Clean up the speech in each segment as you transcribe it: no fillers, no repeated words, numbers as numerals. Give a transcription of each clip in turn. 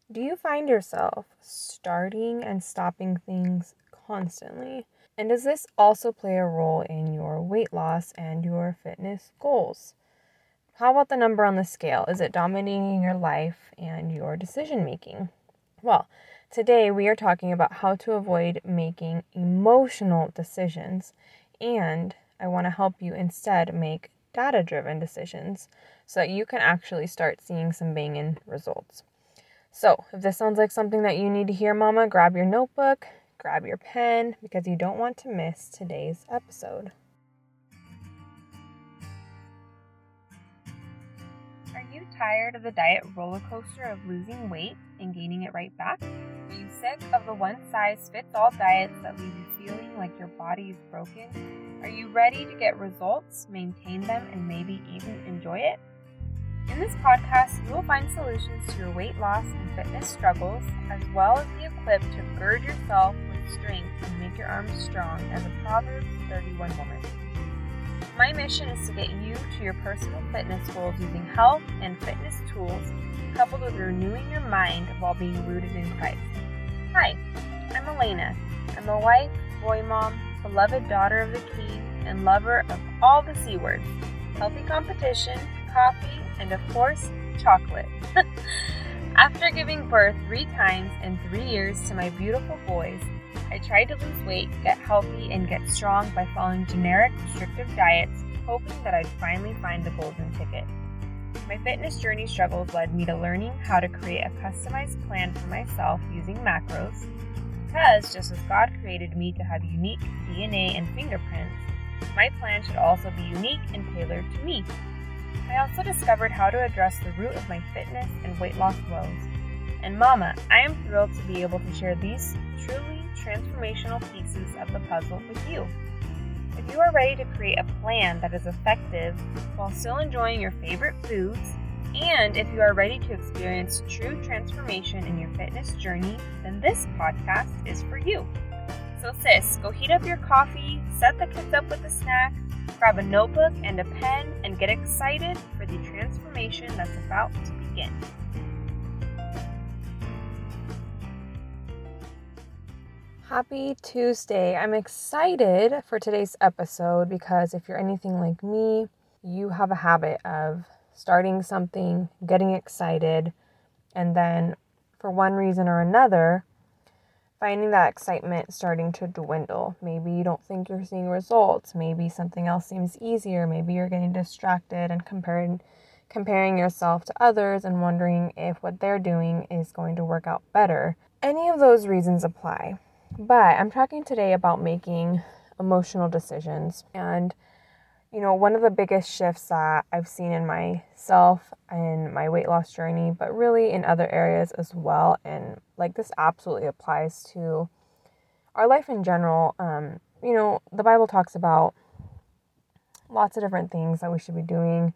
Do you find yourself starting and stopping things constantly? And does this also play a role in your weight loss and your fitness goals? How about the number on the scale? Is it dominating your life and your decision making? Well, today we are talking about how to avoid making emotional decisions, and I want to help you instead make data-driven decisions so that you can actually start seeing some banging results. So, if this sounds like something that you need to hear, Mama, grab your notebook, grab your pen, because you don't want to miss today's episode. Are you tired of the diet roller coaster of losing weight and gaining it right back? Are you sick of the one-size-fits-all diets that leave you feeling like your body is broken? Are you ready to get results, maintain them, and maybe even enjoy it? In this podcast, you will find solutions to your weight loss and fitness struggles, as well as be equipped to gird yourself with strength and make your arms strong as a Proverbs 31 woman. My mission is to get you to your personal fitness goals using health and fitness tools, coupled with renewing your mind while being rooted in Christ. Hi, I'm Elena. I'm a wife, boy mom, beloved daughter of the King, and lover of all the C words: healthy competition, coffee, and of course, chocolate. After giving birth 3 times in 3 years to my beautiful boys, I tried to lose weight, get healthy, and get strong by following generic, restrictive diets, hoping that I'd finally find the golden ticket. My fitness journey struggles led me to learning how to create a customized plan for myself using macros, because just as God created me to have unique DNA and fingerprints, my plan should also be unique and tailored to me. I also discovered how to address the root of my fitness and weight loss woes. And Mama, I am thrilled to be able to share these truly transformational pieces of the puzzle with you. If you are ready to create a plan that is effective while still enjoying your favorite foods, and if you are ready to experience true transformation in your fitness journey, then this podcast is for you. So sis, go heat up your coffee, set the kids up with a snack, grab a notebook and a pen, and get excited for the transformation that's about to begin. Happy Tuesday. I'm excited for today's episode because if you're anything like me, you have a habit of starting something, getting excited, and then for one reason or another, finding that excitement starting to dwindle. Maybe you don't think you're seeing results. Maybe something else seems easier. Maybe you're getting distracted and comparing yourself to others and wondering if what they're doing is going to work out better. Any of those reasons apply. But I'm talking today about making emotional decisions. And, one of the biggest shifts that I've seen in myself and my weight loss journey, but really in other areas as well. And this absolutely applies to our life in general. The Bible talks about lots of different things that we should be doing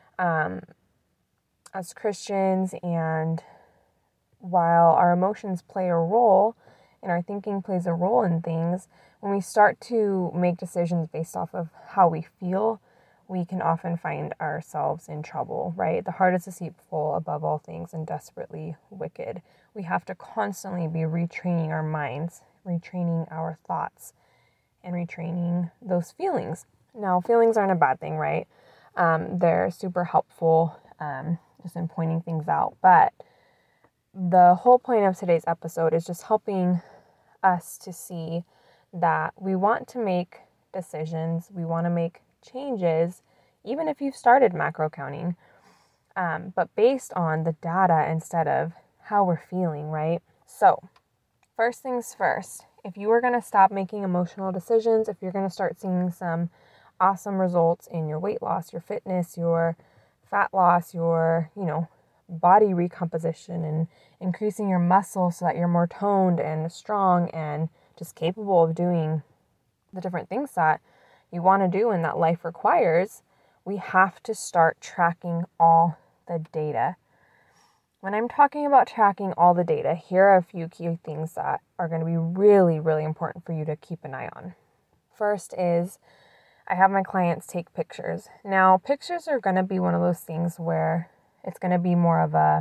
as Christians. And while our emotions play a role, and our thinking plays a role in things, when we start to make decisions based off of how we feel, we can often find ourselves in trouble, right? The heart is deceitful above all things and desperately wicked. We have to constantly be retraining our minds, retraining our thoughts, and retraining those feelings. Now, feelings aren't a bad thing, right? They're super helpful just in pointing things out, but the whole point of today's episode is just helping us to see that we want to make decisions, we want to make changes, even if you've started macro counting, but based on the data instead of how we're feeling, right? So, first things first, if you are going to stop making emotional decisions, if you're going to start seeing some awesome results in your weight loss, your fitness, your fat loss, your, body recomposition and increasing your muscle so that you're more toned and strong and just capable of doing the different things that you want to do and that life requires, we have to start tracking all the data. When I'm talking about tracking all the data, here are a few key things that are going to be really, really important for you to keep an eye on. First is I have my clients take pictures. Now, pictures are going to be one of those things where it's going to be more of a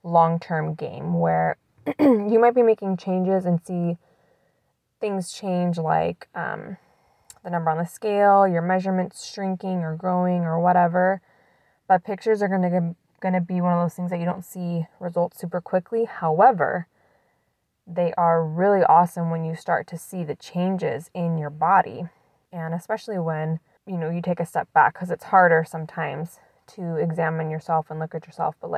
long-term game where you might be making changes and see things change, like the number on the scale, your measurements shrinking or growing or whatever. But pictures are going to be one of those things that you don't see results super quickly. However, they are really awesome when you start to see the changes in your body, and especially when you take a step back, because it's harder sometimes to examine yourself and look at yourself. But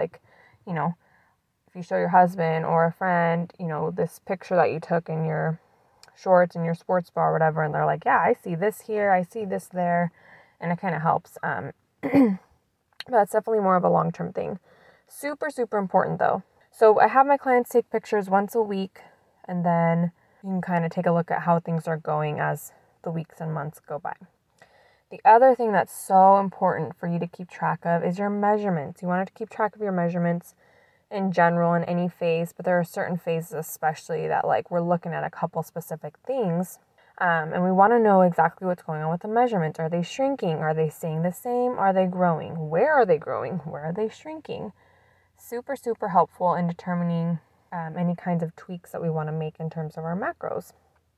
if you show your husband or a friend, this picture that you took in your shorts and your sports bra or whatever, and they're like, yeah, I see this here, I see this there, and it kind of helps. But that's definitely more of a long-term thing. Super, super important though. So I have my clients take pictures once a week, and then you can kind of take a look at how things are going as the weeks and months go by. The other thing that's so important for you to keep track of is your measurements. You want to keep track of your measurements in general in any phase, but there are certain phases especially that we're looking at a couple specific things, and we want to know exactly what's going on with the measurements. Are they shrinking? Are they staying the same? Are they growing? Where are they growing? Where are they shrinking? Super, super helpful in determining any kinds of tweaks that we want to make in terms of our macros.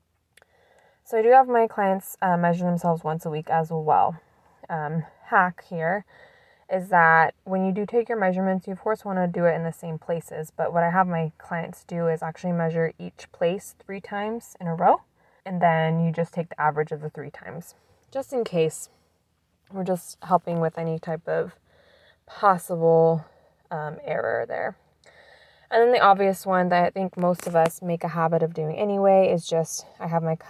So I do have my clients measure themselves once a week as well. Hack here is that when you do take your measurements, you of course want to do it in the same places. But what I have my clients do is actually measure each place 3 times in a row. And then you just take the average of the 3 times, just in case. We're just helping with any type of possible error there. And then the obvious one that I think most of us make a habit of doing anyway is just, I have my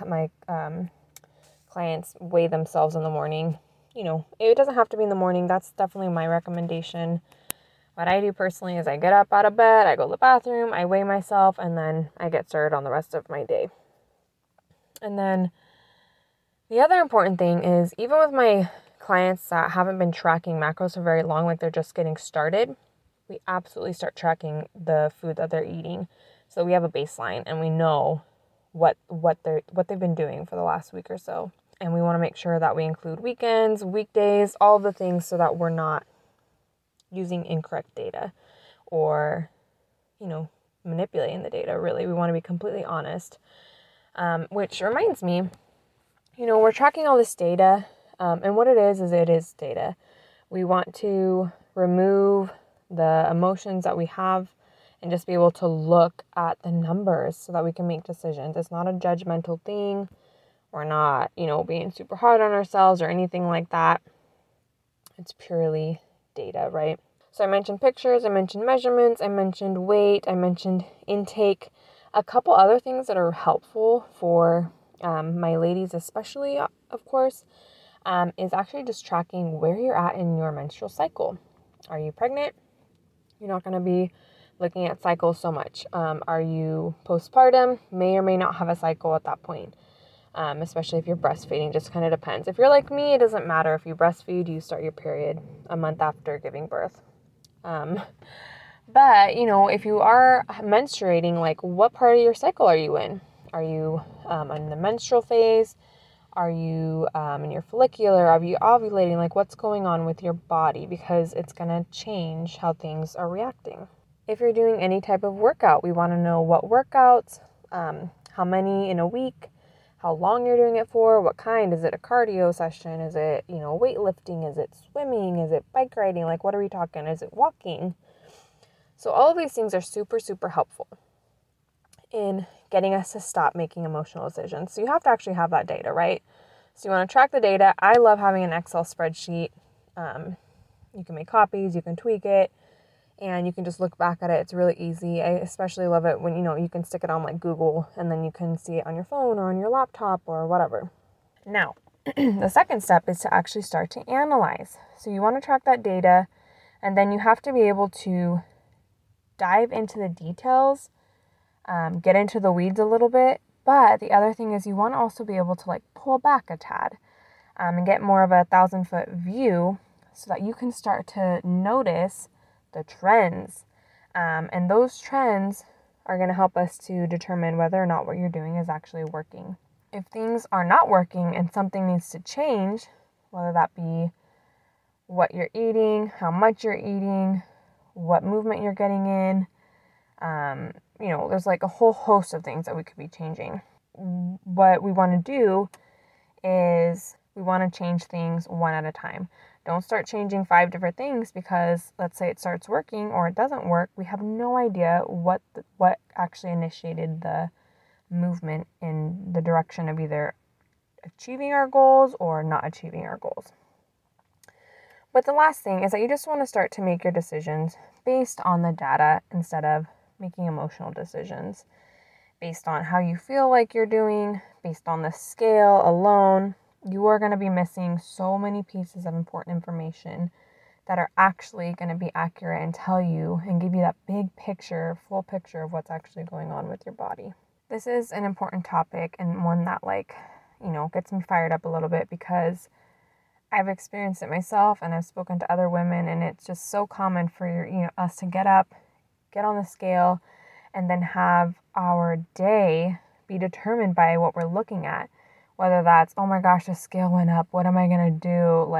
clients weigh themselves in the morning. It doesn't have to be in the morning. That's definitely my recommendation. What I do personally is I get up out of bed, I go to the bathroom, I weigh myself, and then I get started on the rest of my day. And then the other important thing is, even with my clients that haven't been tracking macros for very long, they're just getting started, we absolutely start tracking the food that they're eating. So we have a baseline and we know what they've been doing for the last week or so. And we want to make sure that we include weekends, weekdays, all the things, so that we're not using incorrect data or, manipulating the data. Really, we want to be completely honest. Which reminds me, we're tracking all this data, and what it is data. We want to remove the emotions that we have and just be able to look at the numbers so that we can make decisions. It's not a judgmental thing. We're not, being super hard on ourselves or anything like that. It's purely data, right? So I mentioned pictures, I mentioned measurements, I mentioned weight, I mentioned intake. A couple other things that are helpful for my ladies especially, of course, is actually just tracking where you're at in your menstrual cycle. Are you pregnant? You're not going to be looking at cycles so much. Are you postpartum? May or may not have a cycle at that point. Especially if you're breastfeeding, just kind of depends. If you're like me, it doesn't matter. If you breastfeed, you start your period a month after giving birth. But, if you are menstruating, what part of your cycle are you in? Are you in the menstrual phase? Are you in your follicular? Are you ovulating? What's going on with your body? Because it's going to change how things are reacting. If you're doing any type of workout, we want to know what workouts, how many in a week, how long you're doing it for, what kind. Is it a cardio session? Is it, weightlifting? Is it swimming? Is it bike riding? What are we talking? Is it walking? So all of these things are super, super helpful in getting us to stop making emotional decisions. So you have to actually have that data, right? So you want to track the data. I love having an Excel spreadsheet. You can make copies, you can tweak it, and you can just look back at it. It's really easy. I especially love it when, you can stick it on Google, and then you can see it on your phone or on your laptop or whatever. Now, the second step is to actually start to analyze. So you want to track that data, and then you have to be able to dive into the details, get into the weeds a little bit. But the other thing is you want to also be able to pull back a tad and get more of a 1,000-foot view so that you can start to notice the trends. And those trends are going to help us to determine whether or not what you're doing is actually working. If things are not working and something needs to change, whether that be what you're eating, how much you're eating, what movement you're getting in. There's like a whole host of things that we could be changing. What we want to do is we want to change things one at a time. Don't start changing 5 different things because let's say it starts working or it doesn't work. We have no idea what actually initiated the movement in the direction of either achieving our goals or not achieving our goals. But the last thing is that you just want to start to make your decisions based on the data instead of making emotional decisions based on how you feel like you're doing, based on the scale alone. You are going to be missing so many pieces of important information that are actually going to be accurate and tell you and give you that big picture, full picture of what's actually going on with your body. This is an important topic and one that gets me fired up a little bit because I've experienced it myself and I've spoken to other women, and it's just so common for us to get up, get on the scale, and then have our day be determined by what we're looking at. Whether that's, oh my gosh, the scale went up, what am I going to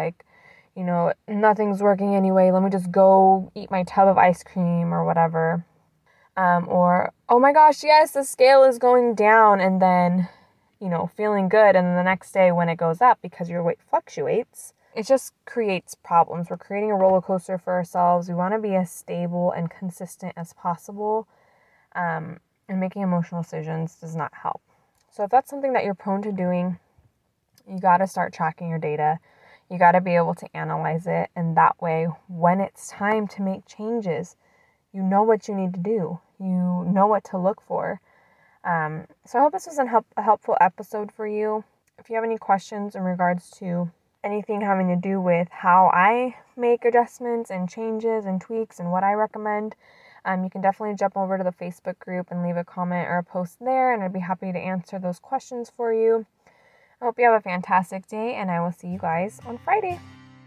do? Nothing's working anyway, let me just go eat my tub of ice cream or whatever. Or, oh my gosh, yes, the scale is going down, and then, feeling good. And then the next day when it goes up because your weight fluctuates, it just creates problems. We're creating a roller coaster for ourselves. We want to be as stable and consistent as possible. And making emotional decisions does not help. So if that's something that you're prone to doing, you got to start tracking your data. You got to be able to analyze it. And that way, when it's time to make changes, you know what you need to do. You know what to look for. So I hope this was a helpful episode for you. If you have any questions in regards to anything having to do with how I make adjustments and changes and tweaks and what I recommend, you can definitely jump over to the Facebook group and leave a comment or a post there, and I'd be happy to answer those questions for you. I hope you have a fantastic day, and I will see you guys on Friday.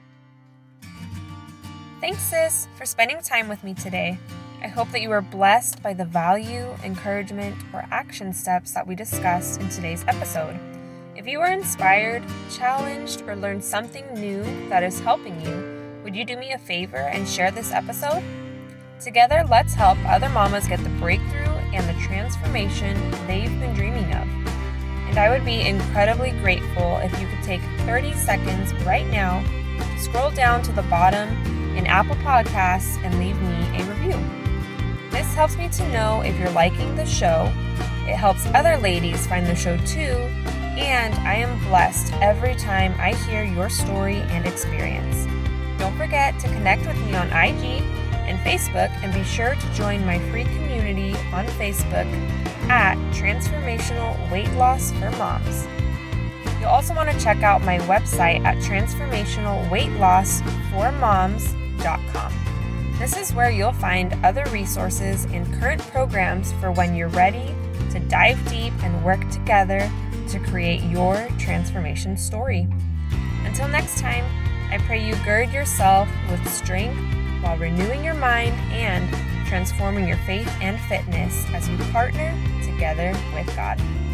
Thanks, sis, for spending time with me today. I hope that you were blessed by the value, encouragement, or action steps that we discussed in today's episode. If you were inspired, challenged, or learned something new that is helping you, would you do me a favor and share this episode? Together, let's help other mamas get the breakthrough and the transformation they've been dreaming of. And I would be incredibly grateful if you could take 30 seconds right now, scroll down to the bottom in Apple Podcasts, and leave me a review. This helps me to know if you're liking the show. It helps other ladies find the show too, and I am blessed every time I hear your story and experience. Don't forget to connect with me on IG and Facebook, and be sure to join my free community on Facebook at Transformational Weight Loss for Moms. You'll also want to check out my website at transformationalweightlossformoms.com. This is where you'll find other resources and current programs for when you're ready to dive deep and work together to create your transformation story. Until next time, I pray you gird yourself with strength while renewing your mind and transforming your faith and fitness as you partner together with God.